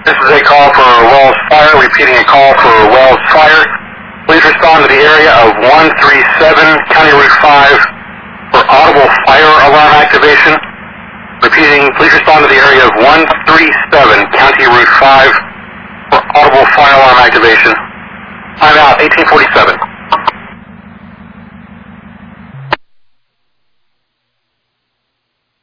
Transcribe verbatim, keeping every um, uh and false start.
This is a call for Wells Fire, repeating a call for Wells Fire. Please respond to the area of one three seven County Route five for audible fire alarm activation. Repeating, please respond to the area of one three seven County Route five for audible fire alarm activation. I'm out, eighteen forty-seven.